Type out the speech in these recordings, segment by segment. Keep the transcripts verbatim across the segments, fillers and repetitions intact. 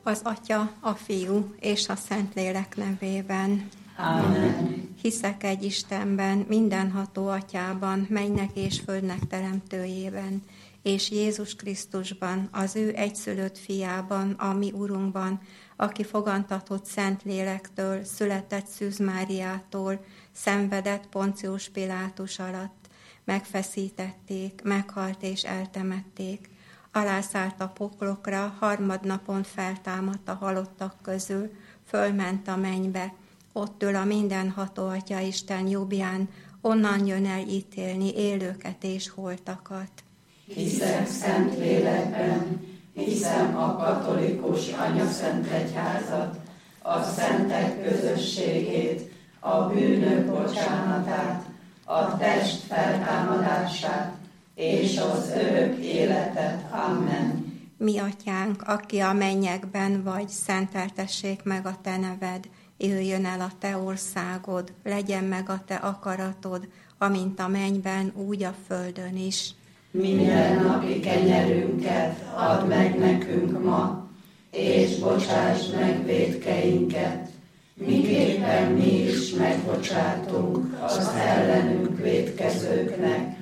Az Atya, a Fiú és a Szentlélek nevében. Amen. Hiszek egy Istenben, mindenható Atyában, mennynek és földnek teremtőjében, és Jézus Krisztusban, az ő egyszülött fiában, a mi Urunkban, aki fogantatott Szentlélektől, született Szűz Máriától, szenvedett Poncius Pilátus alatt, megfeszítették, meghalt és eltemették, alászállt a poklokra, harmadnapon feltámadt a halottak közül, fölment a mennybe, ott ül a mindenható Atya Isten jobbján, onnan jön el ítélni élőket és holtakat. Hiszek Szentlélekben, hiszem a katolikus anyaszentegyházat, a szentek közösségét, a bűnök bocsánatát, a test feltámadását és az örök életet. Amen. Mi Atyánk, aki a mennyekben vagy, szenteltessék meg a te neved, jöjjön el a te országod, legyen meg a te akaratod, amint a mennyben, úgy a földön is. Minden napi kenyerünket add meg nekünk ma, és bocsásd meg vétkeinket, miképpen mi is megbocsátunk az ellenünk vétkezőknek,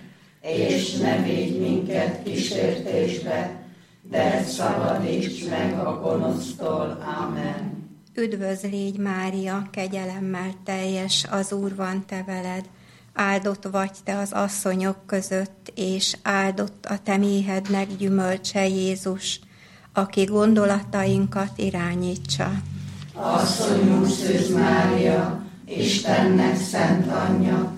és ne védj minket kísértésbe, de szabadíts meg a gonosztól. Amen. Üdvözl légy, Mária, kegyelemmel teljes, az Úr van te veled, áldott vagy te az asszonyok között, és áldott a te méhednek gyümölcse Jézus, aki gondolatainkat irányítsa. Asszonyunk Szűz Mária, Istennek szent anyja,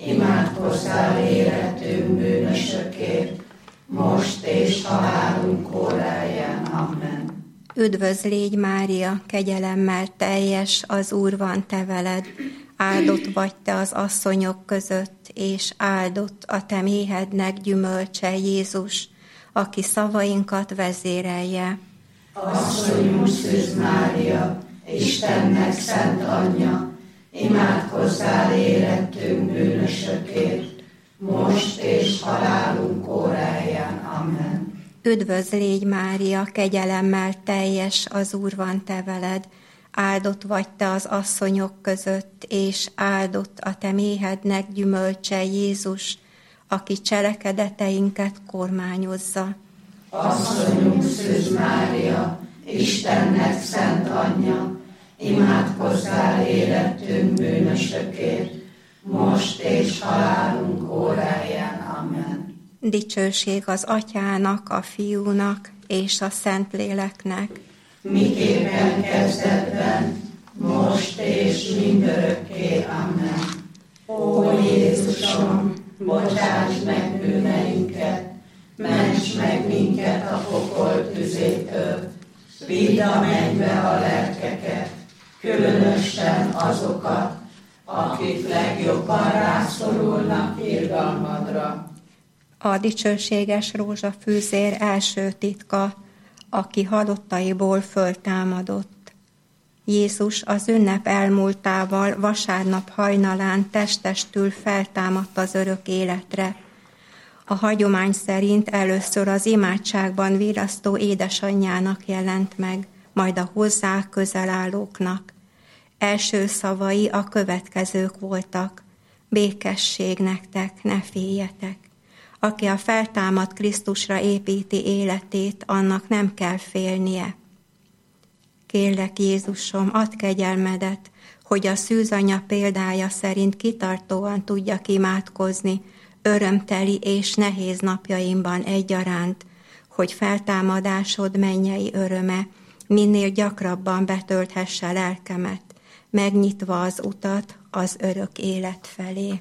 imádkozzál életünk bűnösökért, most és halálunk óráján. Amen. Üdvözl légy, Mária, kegyelemmel teljes, az Úr van te veled, áldott vagy te az asszonyok között, és áldott a te méhednek gyümölcse Jézus, aki szavainkat vezérelje. Asszonyunk Szűz Mária, Istennek szent anyja, imádkozzál érettünk bűnösökért, most és halálunk óráján. Amen. Üdvözl légy, Mária, kegyelemmel teljes, az Úr van te veled, áldott vagy te az asszonyok között, és áldott a te méhednek gyümölcse Jézus, aki cselekedeteinket kormányozza. Asszonyunk Szűz Mária, Istennek szent anyja, imádkozzál érettünk bűnösökért, most és halálunk óráján. Amen. Dicsőség az Atyának, a Fiúnak és a Szentléleknek, miképpen kezdetben, most és mindörökké. Amen. Ó Jézusom, bocsáss meg bűneinket, ments meg minket a pokol tüzétől, vidd a mennybe a lelkeket, különösen azokat, akik legjobban rászorulnak irgalmadra. A dicsőséges rózsafűzér első titka, aki halottaiból föltámadott. Jézus az ünnep elmúltával vasárnap hajnalán testestül feltámadt az örök életre. A hagyomány szerint először az imádságban virasztó édesanyjának jelent meg, majd a hozzá közel állóknak. Első szavai a következők voltak: békesség nektek, ne féljetek. Aki a feltámadt Krisztusra építi életét, annak nem kell félnie. Kérlek, Jézusom, add kegyelmedet, hogy a szűzanya példája szerint kitartóan tudjak imádkozni, örömteli és nehéz napjaimban egyaránt, hogy feltámadásod mennyei öröme minél gyakrabban betölthesse lelkemet, megnyitva az utat az örök élet felé.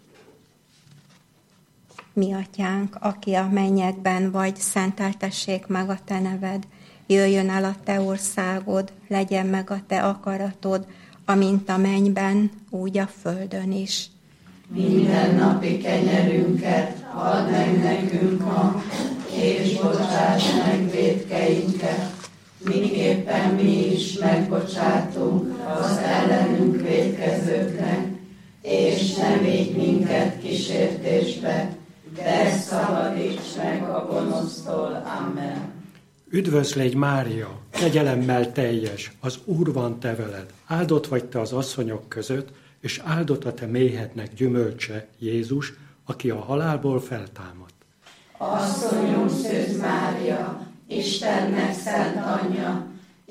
Mi Atyánk, aki a mennyekben vagy, szenteltessék meg a te neved, jöjjön el a te országod, legyen meg a te akaratod, amint a mennyben, úgy a földön is. Minden napi kenyerünket add meg nekünk ma, és bocsáss meg vétkeinket, miképpen mi is megbocsátunk az ellenünk vétkezőknek, és ne védj minket kísértésbe, de szabadíts meg a gonosztól. Amen. Üdvözl légy Mária, kegyelemmel teljes, az Úr van te veled. Áldott vagy te az asszonyok között, és áldott a te méhednek gyümölcse, Jézus, aki a halálból feltámadt. Asszonyunk Szűz Mária, Istennek szent anyja,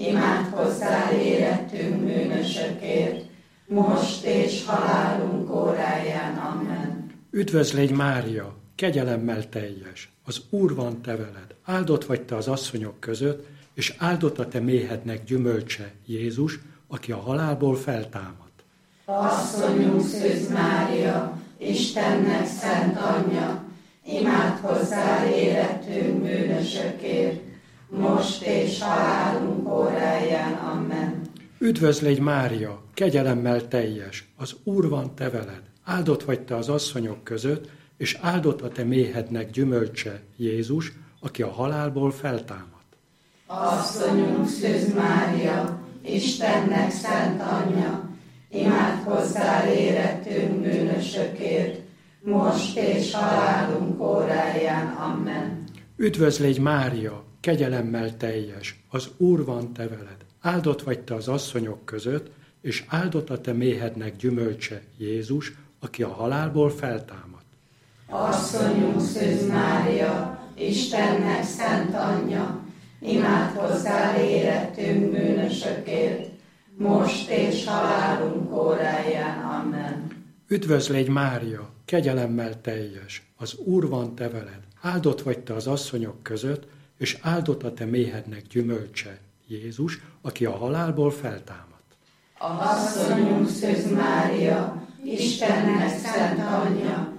imádkozzál érettünk bűnösökért, most és halálunk óráján. Amen. Üdvözl légy Mária, kegyelemmel teljes, az Úr van te veled. Áldott vagy te az asszonyok között, és áldott a te méhednek gyümölcse, Jézus, aki a halálból feltámadt. Asszonyunk Szűz Mária, Istennek szent anyja, imádkozzál érettünk bűnösökért, most és halálunk óráján. Amen. Üdvözl légy Mária, kegyelemmel teljes, az Úr van te veled. Áldott vagy te az asszonyok között, és áldott a te méhednek gyümölcse, Jézus, aki a halálból feltámadt. Asszonyunk Szűz Mária, Istennek szent anyja, imádkozzál érettünk bűnösökért, most és halálunk óráján. Amen. Üdvözl légy Mária, kegyelemmel teljes, az Úr van te veled. Áldott vagy te az asszonyok között, és áldott a te méhednek gyümölcse, Jézus, aki a halálból feltámadt. Asszonyunk Szűz Mária, Istennek szent anyja, imádkozzál érettünk bűnösökért, most és halálunk óráján. Amen. Üdvözl légy Mária, kegyelemmel teljes, az Úr van te veled. Áldott vagy te az asszonyok között, és áldott a te méhednek gyümölcse, Jézus, aki a halálból feltámadt. Asszonyunk Szűz Mária, Istennek szent anyja,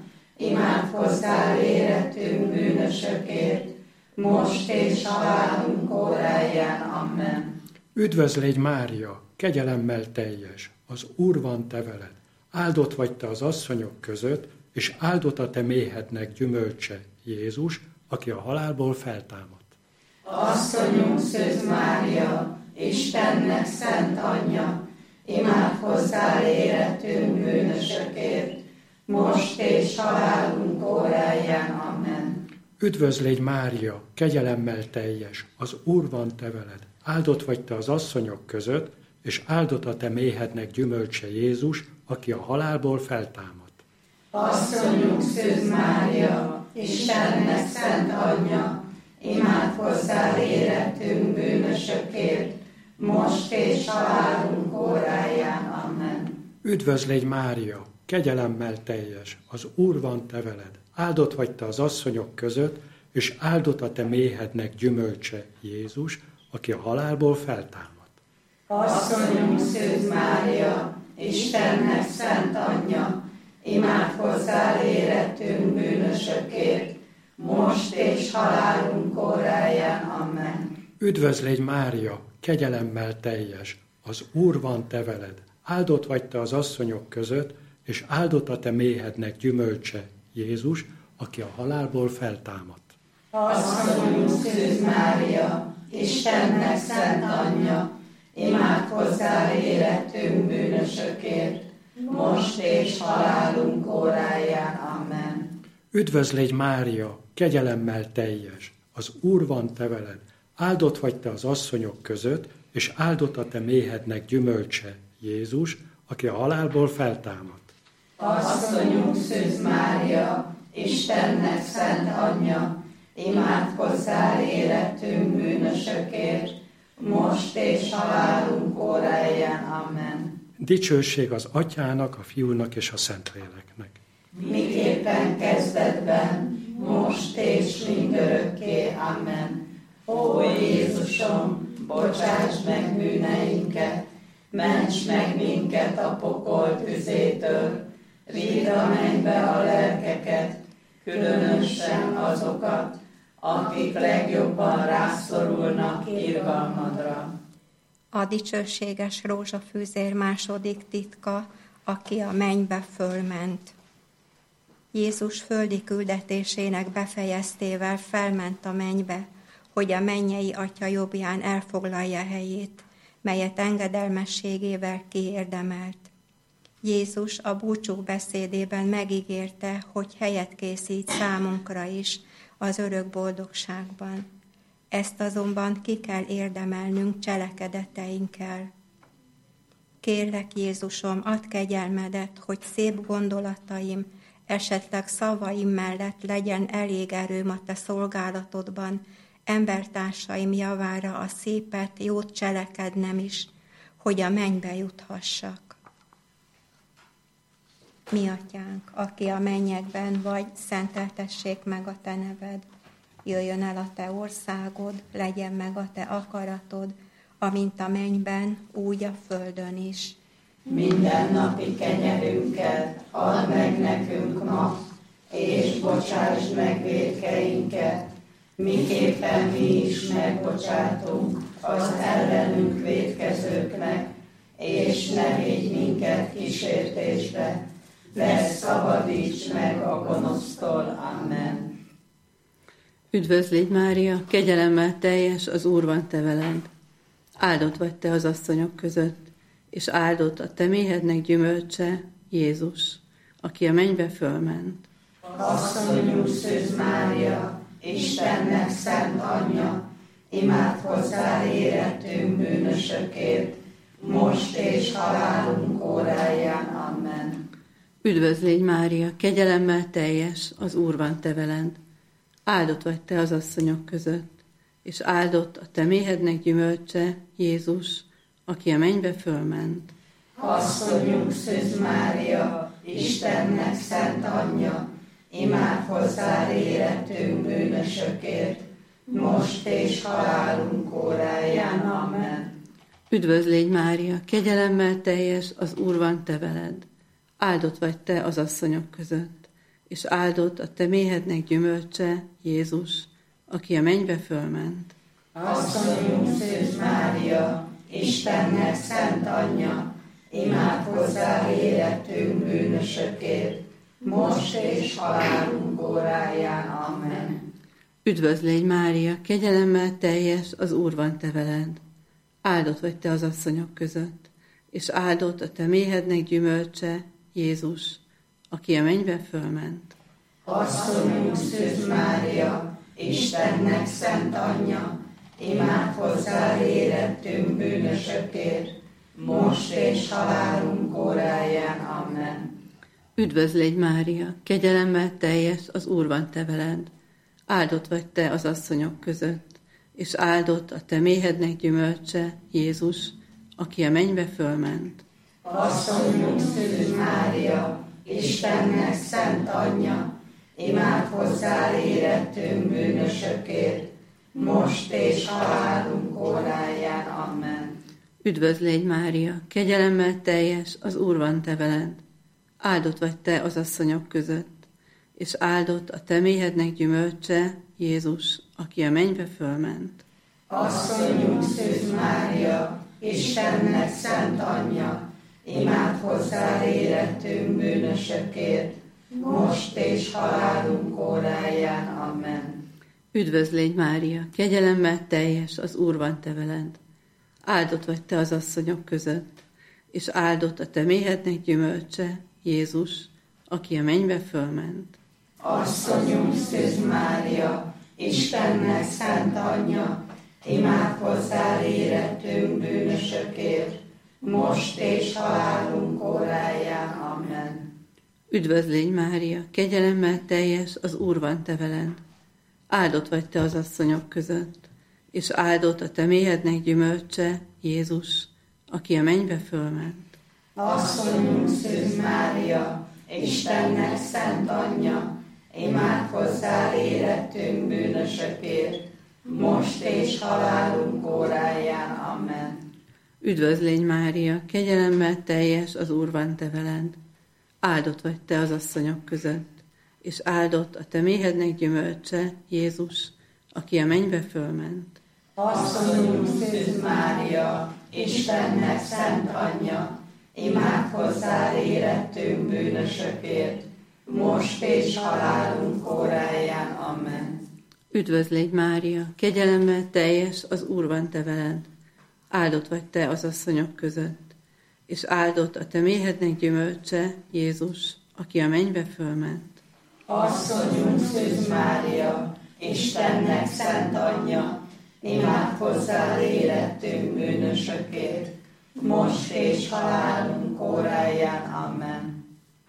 imádkozzál érettünk bűnösökért, most és halálunk óráján. Amen. Üdvözl légy Mária, kegyelemmel teljes, az Úr van te veled. Áldott vagy te az asszonyok között, és áldott a te méhednek gyümölcse, Jézus, aki a halálból feltámadt. Asszonyunk Szűz Mária, Istennek szent anyja, imádkozzál érettünk bűnösökért, most és halálunk óráján. Amen. Üdvözl légy Mária, kegyelemmel teljes, az Úr van te veled. Áldott vagy te az asszonyok között, és áldott a te méhednek gyümölcse, Jézus, aki a halálból feltámadt. Asszonyunk Szűz Mária, Istennek szent anyja, imádkozzál érettünk bűnösökért, most és halálunk óráján. Amen. Üdvözl légy Mária, kegyelemmel teljes, az Úr van te veled. Áldott vagy te az asszonyok között, és áldott a te méhednek gyümölcse, Jézus, aki a halálból feltámadt. Asszonyunk Szűz Mária, Istennek szent anyja, imádkozzál érettünk bűnösökért, most és halálunk óráján. Amen. Üdvözl légy Mária, kegyelemmel teljes, az Úr van te veled. Áldott vagy te az asszonyok között, és áldott a te méhednek gyümölcse, Jézus, aki a halálból feltámadt. Asszonyunk Szűz Mária, Istennek szent anyja, imádkozzál érettünk bűnösökért, most és halálunk óráján. Amen. Üdvözl légy Mária, kegyelemmel teljes, az Úr van te veled. Áldott vagy te az asszonyok között, és áldott a te méhednek gyümölcse, Jézus, aki a halálból feltámadt. Asszonyunk Szűz Mária, Istennek szent anyja, imádkozzál érettünk bűnösökért, most és halálunk óráján. Amen. Dicsőség az Atyának, a Fiúnak és a Szentléleknek. Miképpen kezdetben, most és mindörökké. Amen. Ó Jézusom, bocsáss meg bűneinket, ments meg minket a pokol tüzétől, vidd a mennybe a lelkeket, különösen azokat, akik legjobban rászorulnak irgalmadra. A dicsőséges rózsafűzér második titka, aki a mennybe fölment. Jézus földi küldetésének befejeztével felment a mennybe, hogy a mennyei Atya jobbján elfoglalja helyét, melyet engedelmességével kiérdemelt. Jézus a búcsú beszédében megígérte, hogy helyet készít számunkra is az örök boldogságban. Ezt azonban ki kell érdemelnünk cselekedeteinkkel. Kérlek, Jézusom, add kegyelmedet, hogy szép gondolataim, esetleg szavaim mellett legyen elég erőm a te szolgálatodban, embertársaim javára a szépet, jót cselekednem is, hogy a mennybe juthassak. Mi atyánk, aki a mennyekben vagy, szenteltessék meg a te neved. Jöjjön el a te országod, legyen meg a te akaratod, amint a mennyben, úgy a földön is. Minden napi kenyerünket add meg nekünk ma, és bocsásd meg vétkeinket, miképpen mi is megbocsátunk az ellenünk vétkezőknek, és ne védj minket kísértésbe, de szabadíts meg a gonosztól. Amen. Üdvözl légy, Mária, kegyelemmel teljes, az Úr van te veled. Áldott vagy te az asszonyok között, és áldott a te méhednek gyümölcse, Jézus, aki a mennybe fölment. Asszonyunk Szűz Mária, Istennek szent anyja, imád hozzá érettünk bűnösökért, most és halálunk óráján. Amen. Üdvözl légy, Mária, kegyelemmel teljes, az Úr van te veled. Áldott vagy te az asszonyok között, és áldott a te méhednek gyümölcse, Jézus, aki a mennybe fölment. Asszonyunk Szűz Mária, Istennek szent anyja, imád hozzá érettünk bűnösökért, most és halálunk óráján. Amen. Üdvözl légy, Mária, kegyelemmel teljes, az Úr van te veled. Áldott vagy te az asszonyok között, és áldott a te méhednek gyümölcse, Jézus, aki a mennybe fölment. Asszonyunk Szűz Mária, Istennek szent anyja, imád hozzá érettünk bűnösökért, most és halálunk óráján. Amen. Üdvözl légy, Mária, kegyelemmel teljes, az Úr van te veled. Áldott vagy te az asszonyok között, és áldott a te méhednek gyümölcse, Jézus, aki a mennybe fölment. Asszonyunk Szűz Mária, Istennek szent anyja, imád hozzá érettünk bűnösökért, most és halálunk óráján. Amen. Üdvözl légy, Mária, kegyelemmel teljes, az Úr van te veled. Áldott vagy te az asszonyok között, és áldott a te méhednek gyümölcse, Jézus, aki a mennybe fölment. Asszonyunk Szűz Mária, Istennek szent anyja, imád hozzá érettünk bűnösökért, most és halálunk óráján. Amen. Üdvözl légy, Mária, kegyelemmel teljes, az Úr van te veled. Áldott vagy te az asszonyok között, és áldott a te méhednek gyümölcse, Jézus, aki a mennybe fölment. Asszonyunk Szűz Mária, Istennek szent anyja, imád hozzá érettünk bűnösökért, most és halálunk óráján. Amen. Üdvözl légy, Mária, kegyelemmel teljes, az Úr van te veled. Áldott vagy te az asszonyok között, és áldott a te méhednek gyümölcse, Jézus, aki a mennybe fölment. Asszonyunk Szűz Mária, Istennek szent anyja, imád hozzá érettünk bűnösökért, most és halálunk óráján. Amen. Üdvözl légy, Mária, kegyelemmel teljes, az Úr van te veled. Áldott vagy te az asszonyok között, és áldott a te méhednek gyümölcse, Jézus, aki a mennybe fölment. Asszonyunk Szűz Mária, Istennek szent anyja, imád hozzá érettünk bűnösökért, most és halálunk óráján. Amen. Üdvözl légy, Mária, kegyelemmel teljes, az Úr van te veled. Áldott vagy te az asszonyok között, és áldott a te méhednek gyümölcse, Jézus, aki a mennybe fölment. Asszonyunk Szűz Mária, Istennek szent anyja, imád hozzá érettünk bűnösökért, most és halálunk óráján. Amen. Üdvözl légy, Mária, kegyelemmel teljes, az Úr van te veled. Áldott vagy te az asszonyok között, és áldott a te méhednek gyümölcse, Jézus, aki a mennybe fölment. Asszonyunk Szűz Mária, Istennek szent anyja, imádkozzál érettünk bűnösökért, most és halálunk óráján. Amen.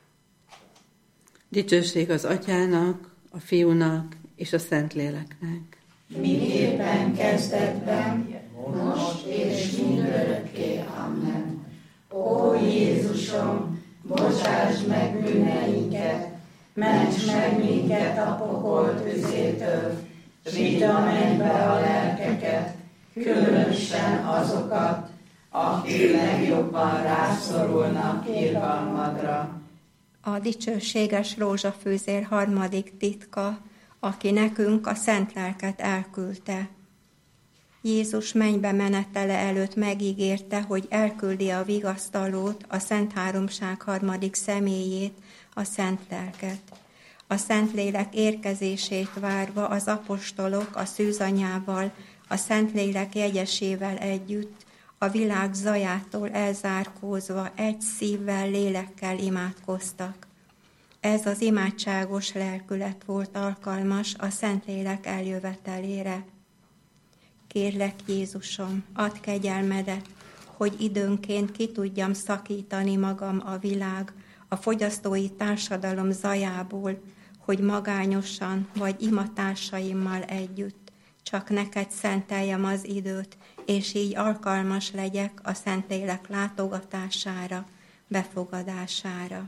Dicsőség az Atyának, a Fiúnak és a Szentléleknek. Miképpen kezdetben, most és mindörökké. Amen. Ó Jézusom, bocsáss meg bűneinket, ments meg minket a pokol tüzétől, vidd a mennybe a lelkeket, különösen azokat, akik legjobban rászorulnak irgalmadra. A dicsőséges rózsafűzér harmadik titka, aki nekünk a szent lelket elküldte. Jézus mennybe menetele előtt megígérte, hogy elküldi a vigasztalót, a Szent Háromság harmadik személyét, a Szent Lelket. A Szentlélek érkezését várva az apostolok a szűzanyával, a Szentlélek jegyesével együtt, a világ zajától elzárkózva egy szívvel, lélekkel imádkoztak. Ez az imádságos lelkület volt alkalmas a Szentlélek eljövetelére. Kérlek, Jézusom, add kegyelmedet, hogy időnként ki tudjam szakítani magam a világ, a fogyasztói társadalom zajából, hogy magányosan vagy imatársaimmal együtt csak neked szenteljem az időt, és így alkalmas legyek a Szentlélek látogatására, befogadására.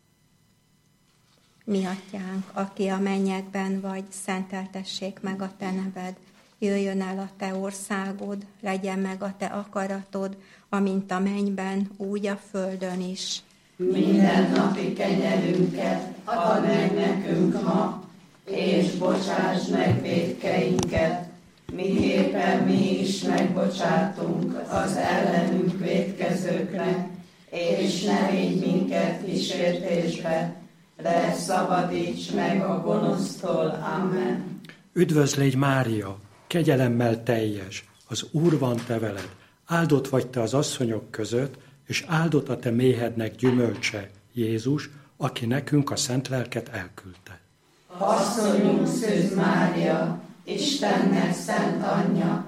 Mi Atyánk, aki a mennyekben vagy, szenteltessék meg a te neved, jöjjön el a te országod, legyen meg a te akaratod, amint a mennyben, úgy a földön is. Minden napi kenyerünket add meg nekünk ma, és bocsáss meg vétkeinket, miképpen mi is megbocsátunk az ellenünk vétkezőknek, és ne vigy minket kísértésbe, de szabadíts meg a gonosztól. Amen. Üdvözlégy Mária, kegyelemmel teljes, az Úr van te veled, áldott vagy te az asszonyok között, és áldott a te méhednek gyümölcse, Jézus, aki nekünk a szent lelket elküldte. Asszonyunk Szűz Mária, Istennek szent anyja,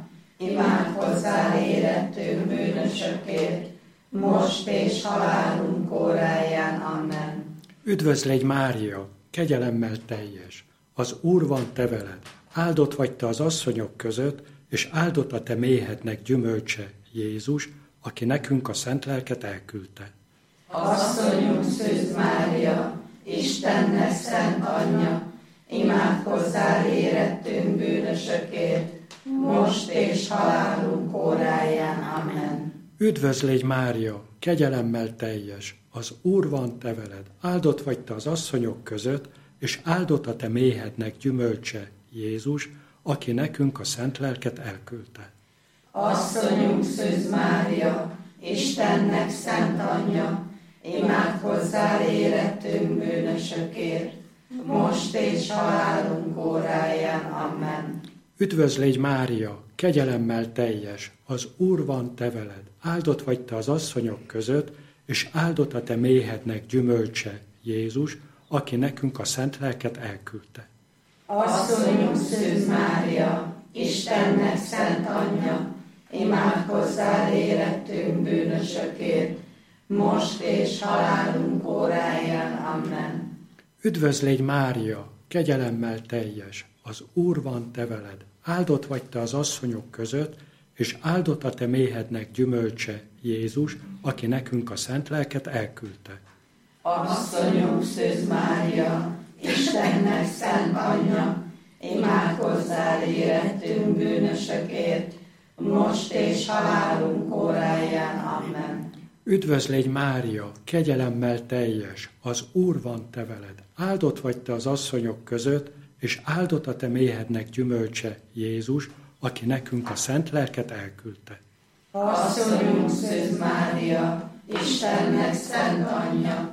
imádkozzál érettünk bűnösökért, most és halálunk óráján. Amen. Üdvözlégy Mária, kegyelemmel teljes, az Úr van te veled, áldott vagy te az asszonyok között, és áldott a te méhednek gyümölcse, Jézus, aki nekünk a szent lelket elküldte. Asszonyunk Szűz Mária, Istennek szent anyja, imádkozzál érettünk bűnösökért, most és halálunk óráján. Amen. Üdvözlégy Mária, kegyelemmel teljes, az Úr van te veled, áldott vagy te az asszonyok között, és áldott a te méhednek gyümölcse, Jézus, aki nekünk a szent lelket elküldte. Asszonyunk Szűz Mária, Istennek szent anyja, imádkozzál érettünk bűnösökért, most és halálunk óráján. Amen. Üdvözlégy Mária, kegyelemmel teljes, az Úr van te veled, áldott vagy te az asszonyok között, és áldott a te méhednek gyümölcse, Jézus, aki nekünk a szent lelket elküldte. Asszonyunk Szűz Mária, Istennek szent anyja, imádkozzál érettünk bűnösökért, most és halálunk óráján. Amen. Üdvözlégy Mária, kegyelemmel teljes, az Úr van te veled, áldott vagy te az asszonyok között, és áldott a te méhednek gyümölcse, Jézus, aki nekünk a szent lelket elküldte. Asszonyunk Szűz Mária, Istennek szent anyja, imádkozzál érettünk bűnösökért, most és halálunk óráján. Amen. Üdvözlégy Mária, kegyelemmel teljes, az Úr van te veled, áldott vagy te az asszonyok között, és áldott a te méhednek gyümölcse, Jézus, aki nekünk a szent lelket elküldte. Asszonyunk Szűz Mária, Istennek szent anyja,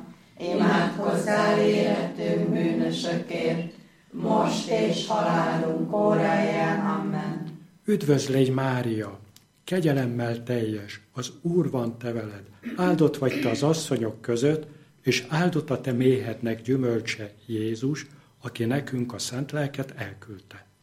imádkozzál érettünk bűnösökért, most és halálunk óráján. Amen. Üdvözlégy Mária, kegyelemmel teljes, az Úr van te veled, áldott vagy te az asszonyok között, és áldott a te méhednek gyümölcse, Jézus, aki nekünk a szent lelket elküldte.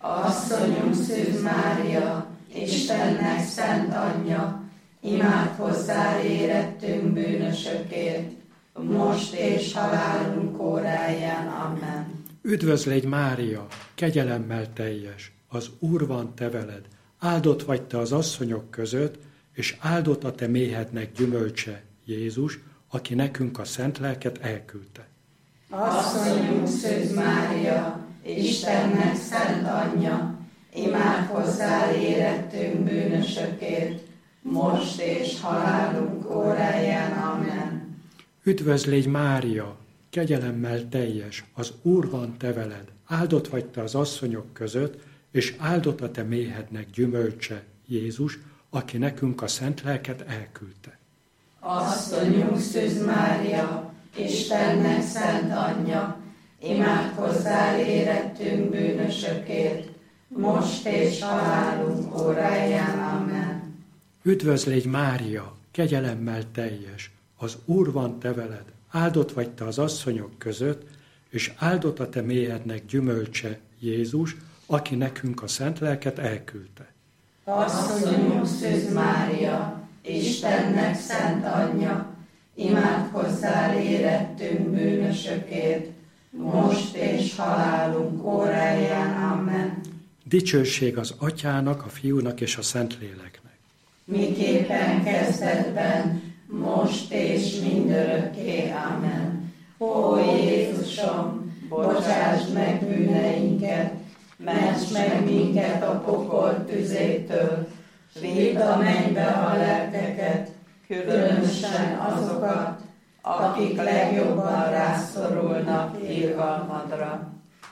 Asszonyunk Szűz Mária, Istennek szent anyja, imádkozzál érettünk bűnösökért, most és halálunk óráján. Amen. Üdvözlégy Mária, kegyelemmel teljes, az Úr van te veled, áldott vagy te az asszonyok között, és áldott a te méhednek gyümölcse, Jézus, aki nekünk a szent lelket elküldte. Asszonyunk Szűz Mária, Istennek szent anyja, imádkozzál érettünk bűnösökért, most és halálunk óráján. Amen. Üdvözlégy Mária, kegyelemmel teljes, az Úr van te veled, áldott vagy te az asszonyok között, és áldott a te méhednek gyümölcse, Jézus, aki nekünk a szent lelket elküldte. Asszonyunk Szűz Mária, Istennek szent anyja, imádkozzál érettünk bűnösökért, most és halálunk óráján. Amen. Üdvözlégy Mária, kegyelemmel teljes, az Úr van te veled, áldott vagy te az asszonyok között, és áldott a te méhednek gyümölcse, Jézus, aki nekünk a szent lelket elküldte. Asszonyunk Szűz Mária, Istennek szent anyja, imádkozzál érettünk bűnösökért, most és halálunk óráján. Amen. Dicsőség az Atyának, a Fiúnak és a Szentléleknek. Miképpen kezdetben, most és mindörökké. Amen. Ó Jézusom, bocsásd meg bűneinket, ments meg minket a pokol tüzétől, vidd a mennybe a lelkeket, különösen azokat, akik legjobban rászorulnak irgalmadra.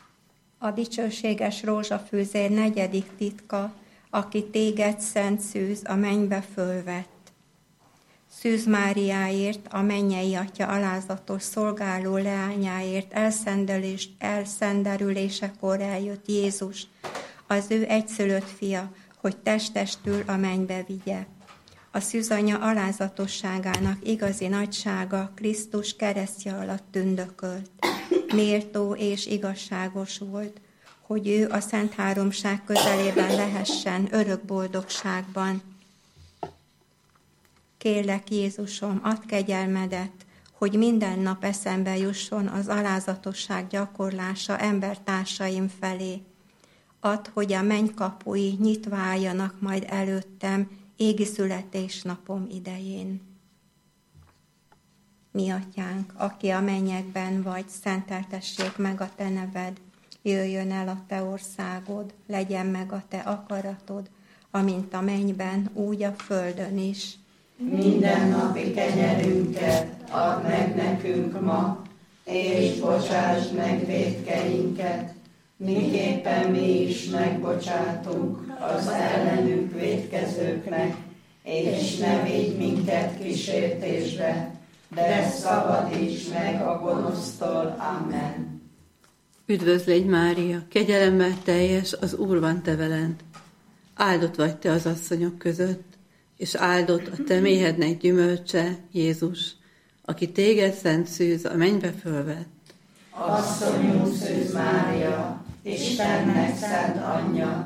A dicsőséges rózsafűzér negyedik titka, aki téged, Szent Szűz, a mennybe fölvett. Szűz Máriáért, a mennyei Atya alázatos szolgáló leányáért elszenderülésekor eljött Jézus, az ő egyszülött fia, hogy testestül a mennybe vigye. A szűzanya alázatosságának igazi nagysága Krisztus keresztje alatt tündökölt. Méltó és igazságos volt, hogy ő a Szent Háromság közelében lehessen örök boldogságban. Kérlek, Jézusom, add kegyelmedet, hogy minden nap eszembe jusson az alázatosság gyakorlása embertársaim felé. Add, hogy a mennykapui nyitva álljanak majd előttem égi születésnapom idején. Mi Atyánk, aki a mennyekben vagy, szenteltessék meg a te neved, jöjjön el a te országod, legyen meg a te akaratod, amint a mennyben, úgy a földön is. Minden napi kenyerünket add meg nekünk ma, és bocsásd meg vétkeinket, miképpen mi is megbocsátunk az ellenünk vétkezőknek, és ne védj minket kísértésbe, de szabadíts meg a gonosztól. Amen. Üdvözlégy Mária, kegyelemmel teljes, az Úr van te veled. Áldott vagy te az asszonyok között, és áldott a te méhednek gyümölcse, Jézus, aki téged, Szent Szűz, a mennybe fölvett. Asszonyunk Szűz Mária, Istennek szent anyja,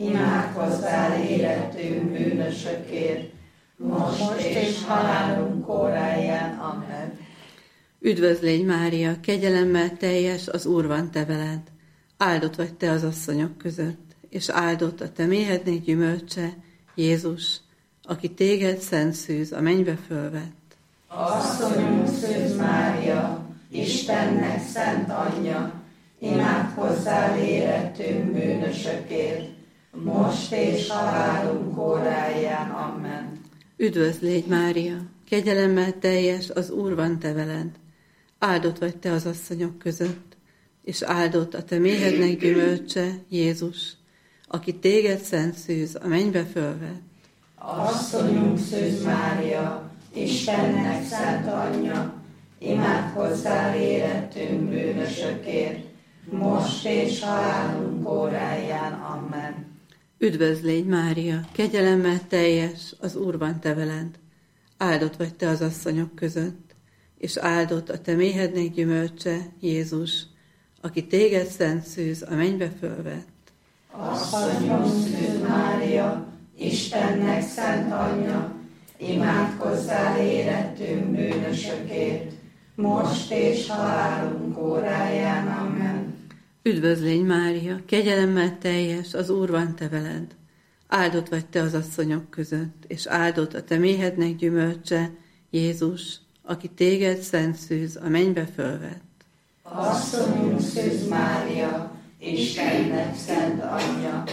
imádkozzál életünk bűnösökért, most és halálunk óráján. Amen. Üdvözlégy Mária, kegyelemmel teljes, az Úr van te veled. Áldott vagy te az asszonyok között, és áldott a te méhednek gyümölcse, Jézus, aki téged, Szent Szűz, a mennybe fölvett. Asszonyunk Szűz Mária, Istennek szent anyja, imádkozzál érettünk bűnösökért, most és halálunk óráján. Amen. Üdvözlégy Mária, kegyelemmel teljes, az Úr van te veled. Áldott vagy te az asszonyok között, és áldott a te méhednek gyümölcse, Jézus, aki téged, Szent Szűz, a mennybe fölvett. Asszonyunk Szűz Mária, Istennek szent anyja, imádkozzál érettünk bűnösökért, most és halálunk óráján. Amen. Üdvözlégy Mária, kegyelemmel teljes, az Úr van te veled. Áldott vagy te az asszonyok között, és áldott a te méhednek gyümölcse, Jézus, aki téged, Szent Szűz, a mennybe fölvett. Asszonyom Szűz Mária, Istennek szent anyja, imádkozzál érettünk bűnösökért, most és halálunk óráján. Amen. Üdvözlégy Mária, kegyelemmel teljes, az Úr van te veled. Áldott vagy te az asszonyok között, és áldott a te méhednek gyümölcse, Jézus, aki téged szent szűz a mennybe fölvett. Asszonyunk Szűz Mária, Istennek szent anyja,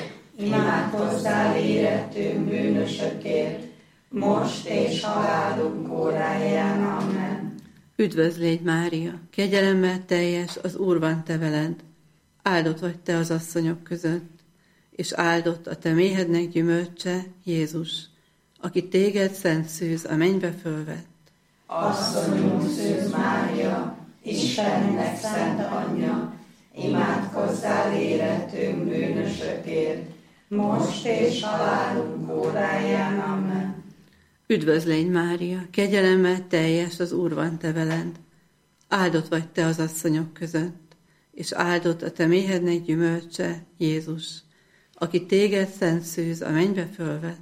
imádkozzál érettünk bűnösökért, most és halálunk óráján. Amen. Üdvözlégy Mária, kegyelemmel teljes, az Úr van te veled. Áldott vagy te az asszonyok között, és áldott a te méhednek gyümölcse, Jézus, aki téged szent szűz a mennybe fölvett. Asszonyunk Szűz Mária, Istennek szent anyja, imádkozzál érettünk bűnösökért, most és halálunk óráján. Amen. Üdvözlégy Mária, kegyelemmel teljes, az Úr van te veled. Áldott vagy te az asszonyok között, és áldott a te méhednek gyümölcse, Jézus, aki téged szent szűz a mennybe fölvett.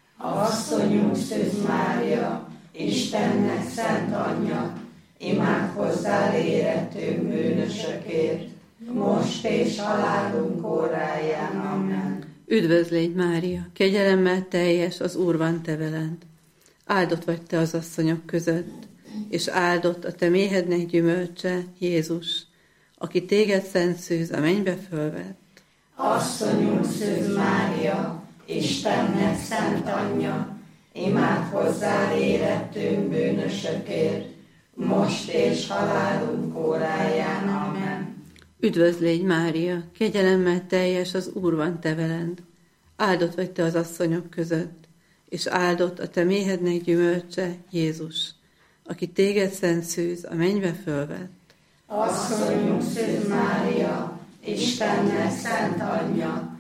Asszonyunk Szűz Mária, Istennek szent anyja, imádkozzál érettünk bűnösökért, most és halálunk óráján. Amen. Üdvözlégy Mária, kegyelemmel teljes, az Úr van te veled. Áldott vagy te az asszonyok között, és áldott a te méhednek gyümölcse, Jézus, aki téged szent szűz a mennybe fölvett. Asszonyunk Szűz Mária, Istennek szent anyja, imádkozzál érettünk bűnösökért, most és halálunk óráján. Amen. Üdvözlégy Mária, kegyelemmel teljes, az Úr van te veled. Áldott vagy te az asszonyok között, és áldott a te méhednek gyümölcse, Jézus, aki téged szent szűz a mennybe fölvett. Asszonyunk Szűz Mária, Istennek szent anyja,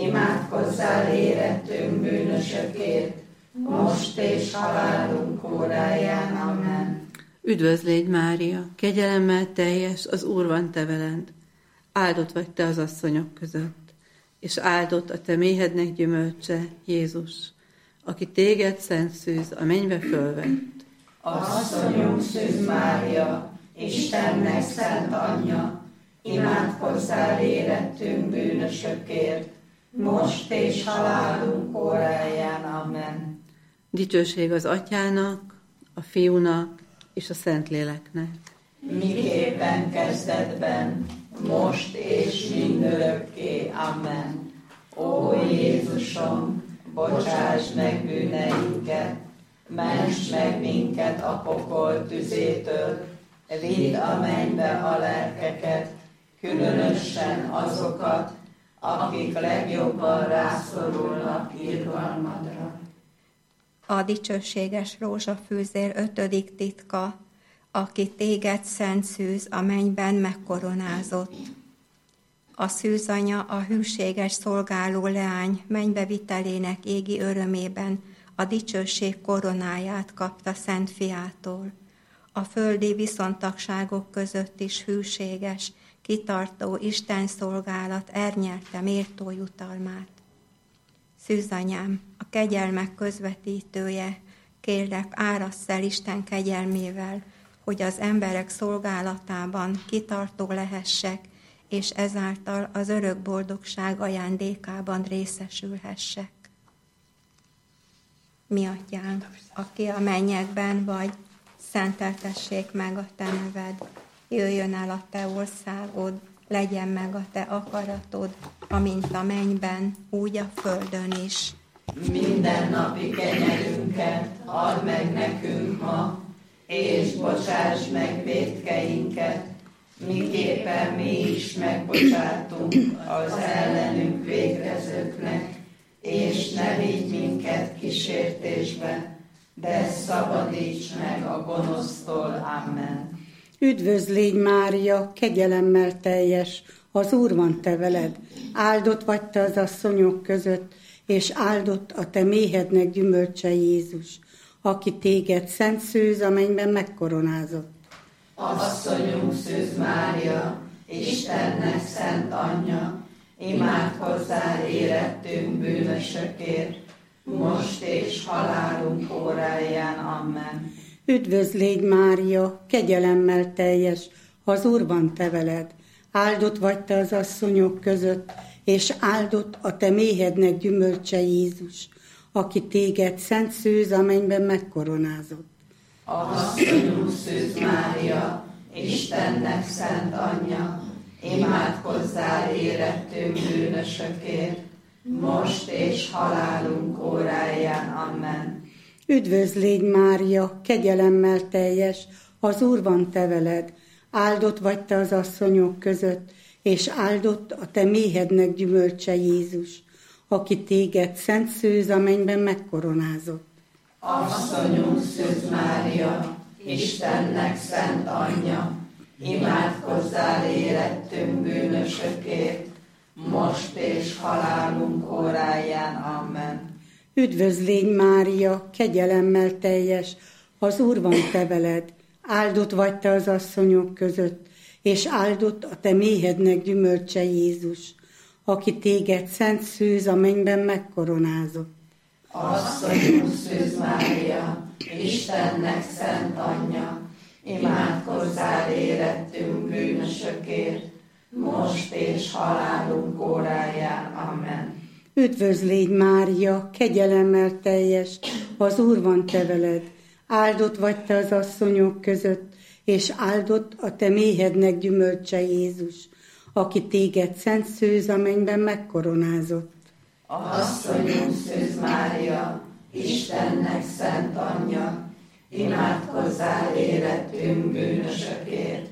imádkozzál érettünk bűnösökért, most és halálunk óráján. Amen. Üdvözlégy Mária, kegyelemmel teljes, az Úr van te veled. Áldott vagy te az asszonyok között, és áldott a te méhednek gyümölcse, Jézus, aki téged szent szűz a mennybe fölvett. Asszonyunk Szűz Mária, Istennek szent anyja, imádkozzál érettünk bűnösökért, most és halálunk óráján. Amen. Dicsőség az Atyának, a Fiúnak és a Szentléleknek. Miképpen kezdetben, most és mindörökké. Amen. Ó Jézusom, bocsáss meg bűneinket, ments meg minket a pokol tüzétől, vidd a mennybe a lelkeket, különösen azokat, akik legjobban rászorulnak irgalmadra. A dicsőséges rózsafűzér ötödik titka, aki téged szent szűz a mennyben megkoronázott. A szűzanya a hűséges szolgáló leány mennybevitelének égi örömében a dicsőség koronáját kapta Szent Fiától. A földi viszontagságok között is hűséges, kitartó Isten szolgálat elnyerte méltó jutalmát. Szűzanyám, a kegyelmek közvetítője, kérlek, árassz el Isten kegyelmével, hogy az emberek szolgálatában kitartó lehessek, és ezáltal az örök boldogság ajándékában részesülhessek. Mi Atyánk, aki a mennyekben vagy, szenteltessék meg a te neved, jöjjön el a te országod, legyen meg a te akaratod, amint a mennyben, úgy a földön is. Minden napi kenyerünket add meg nekünk ma, és bocsáss meg vétkeinket, miképpen mi is megbocsátunk az ellenünk vétkezőknek, és ne vigy minket kísértésbe, de szabadíts meg a gonosztól. Amen. Üdvözlégy Mária, kegyelemmel teljes, az Úr van te veled, áldott vagy te az asszonyok között, és áldott a te méhednek gyümölcse, Jézus, aki téged szent szűz a mennyben megkoronázott. Asszonyunk Szűz Mária, Istennek szent anyja, imádkozzál érettünk bűnösökért, most és halálunk óráján. Amen. Üdvözl légy, Mária, kegyelemmel teljes, az Úr van te veled. Áldott vagy te az asszonyok között, és áldott a te méhednek gyümölcse Jézus, aki téged szent szűz a mennyben megkoronázott. Asszonyunk Szűz Mária, Istennek szent anyja, imádkozzál érettünk bűnösökért, most és halálunk óráján. Amen. Üdvözl légy, Mária, kegyelemmel teljes, az Úr van te veled. Áldott vagy te az asszonyok között, és áldott a te méhednek gyümölcse Jézus, aki téged szent szűz a mennyben megkoronázott. Asszonyunk Szűz Mária, Istennek szent anyja, imádkozzál érettünk bűnösökért, most és halálunk óráján. Amen. Üdvözl légy, Mária, kegyelemmel teljes, az Úr van te veled. Áldott vagy te az asszonyok között, és áldott a te méhednek gyümölcse Jézus, aki téged szent szűz a mennyben megkoronázott. Asszonyunk Szűz Mária, Istennek szent anyja, imádkozzál érettünk bűnösökért, most és halálunk óráján. Amen. Üdvözl légy, Mária, kegyelemmel teljes, az Úr van te veled. Áldott vagy te az asszonyok között, és áldott a te méhednek gyümölcse Jézus, aki téged szent szűz a mennyben megkoronázott. Asszonyunk Szűz Mária, Istennek szent anyja, imádkozzál érettünk bűnösökért,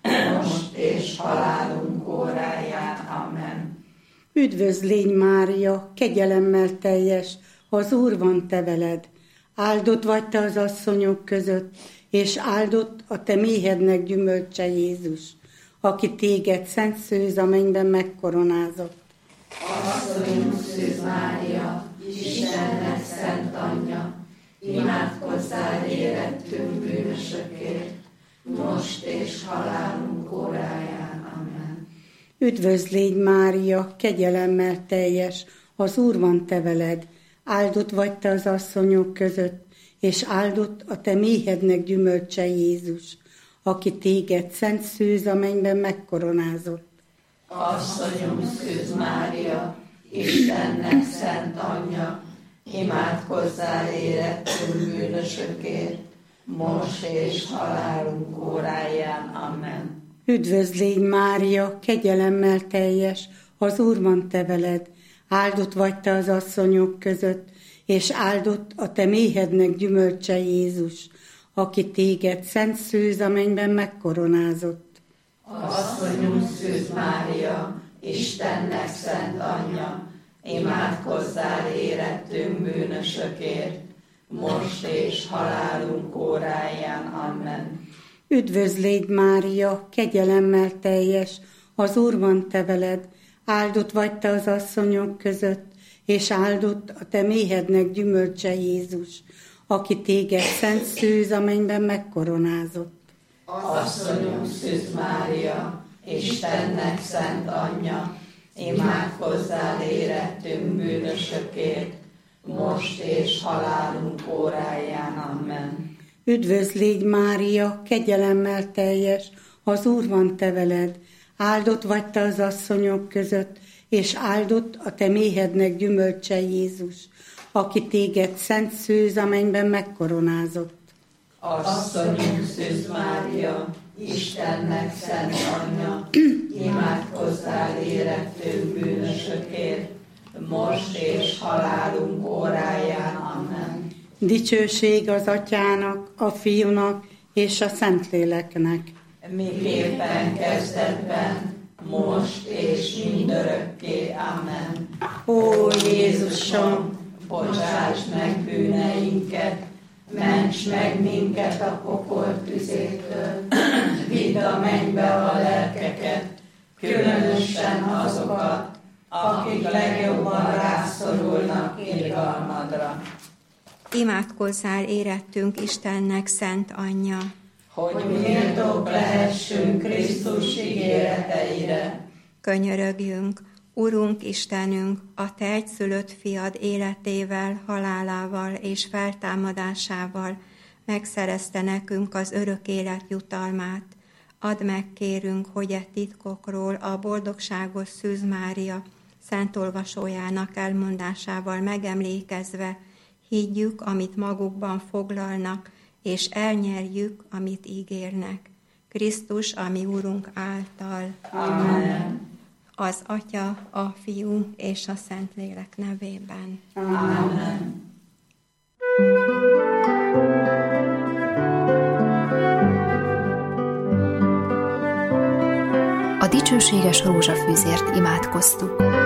most és halálunk óráján. Amen. Üdvözl légy, Mária, kegyelemmel teljes, az Úr van te veled. Áldott vagy te az asszonyok között, és áldott a te méhednek gyümölcse Jézus, aki téged szent szűz a mennyben megkoronázott. Asszonyunk Szűz Mária, Istennek szent anyja, imádkozzál érettünk bűnösökért, most és halálunk óráján. Amen. Üdvözl légy, Mária, kegyelemmel teljes, az Úr van te veled. Áldott vagy te az asszonyok között, és áldott a te méhednek gyümölcse Jézus, aki téged szent szűz a mennyben megkoronázott. Asszonyunk Szűz Mária, Istennek szent anyja, imádkozzál érettünk bűnösökért, most és halálunk óráján. Amen. Üdvözl légy, Mária, kegyelemmel teljes, az Úr van te veled. Áldott vagy te az asszonyok között, és áldott a te méhednek gyümölcse Jézus, aki téged szent szűz a mennyben megkoronázott. Asszonyunk Szűz Mária, Istennek szent anyja, imádkozzál érettünk bűnösökért, most és halálunk óráján. Amen. Üdvözl légy, Mária, kegyelemmel teljes, az Úr van te veled. Áldott vagy te az asszonyok között, és áldott a te méhednek gyümölcse Jézus, aki téged szent szűz a mennyben megkoronázott. Asszonyunk Szűz Mária, Istennek szent anyja, imádkozzál érettünk bűnösökért, most és halálunk óráján. Amen. Üdvözl légy, Mária, kegyelemmel teljes, az Úr van te veled. Áldott vagy te az asszonyok között, és áldott a te méhednek gyümölcse Jézus, aki téged szent szűz a mennyben megkoronázott. Asszonyunk Szűz Mária, Istennek szent anyja, imádkozzál érettünk bűnösökért, most és halálunk óráján. Amen. Dicsőség az Atyának, a Fiúnak és a Szentléleknek. Miképpen kezdetben, most és mindörökké. Amen. Ó Jézusom, bocsáss meg bűneinket, ments meg minket a pokol tüzétől, vidd a mennybe a lelkeket, különösen azokat, akik legjobban rászorulnak irgalmadra. Imádkozzál érettünk Istennek szent anyja, hogy méltók lehessünk Krisztus ígéreteire. Könyörögjünk, Urunk Istenünk, a Te egyszülött fiad életével, halálával és feltámadásával megszerezte nekünk az örök élet jutalmát. Add meg, kérünk, hogy e titkokról a boldogságos Szűz Mária szent olvasójának elmondásával megemlékezve higgyük, amit magukban foglalnak, és elnyerjük, amit ígérnek. Krisztus, a mi Úrunk által. Amen. Az Atya, a Fiú és a Szentlélek nevében. Amen. A dicsőséges rózsafűzért imádkoztuk.